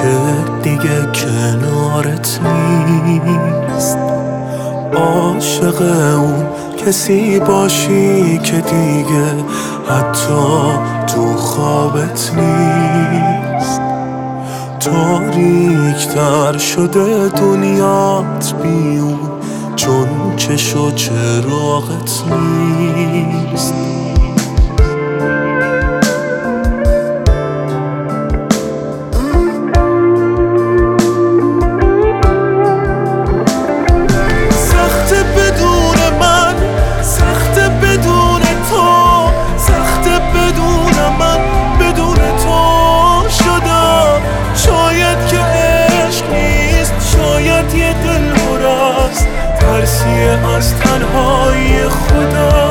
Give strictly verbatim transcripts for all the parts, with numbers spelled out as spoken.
که دیگه کنارت نیست. عاشق اون کسی باشی که دیگه حتی تو خوابت نیست. تاریک‌تر شده دنیات بی اون، چون چش و چراغت نیست. ترسیه از تنهایی خدا.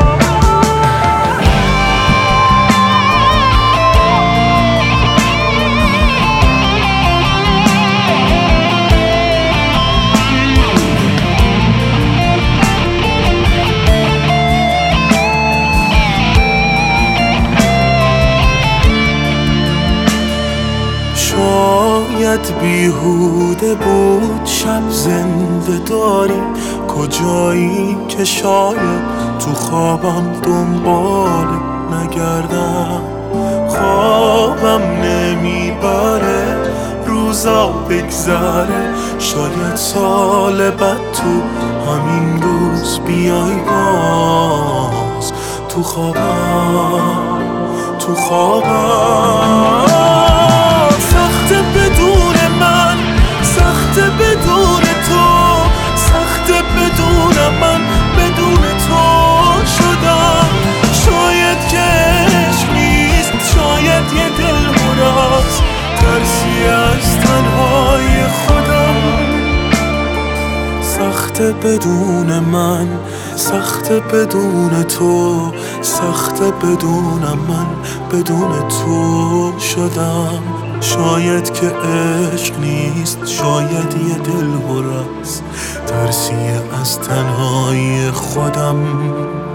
شاید بیهوده بود شب زنده داری، کجایی که شاید تو خوابم دنبال نگردم. خوابم نمیبره روزا بگذره، شاید سال بعد تو همین روز بیای باز تو خوابم تو خوابم. سخت بدون من، سخت بدون تو، سخت بدون من، بدون تو شدم. شاید که عشق نیست، شاید یه دل هراست، ترسی از تنهای خودم. سخت بدون من، سخت بدون تو، سخت بدون من، بدون تو شدم. شاید که عشق نیست، شاید یه دل هراست، ترسی از تنهای خودم.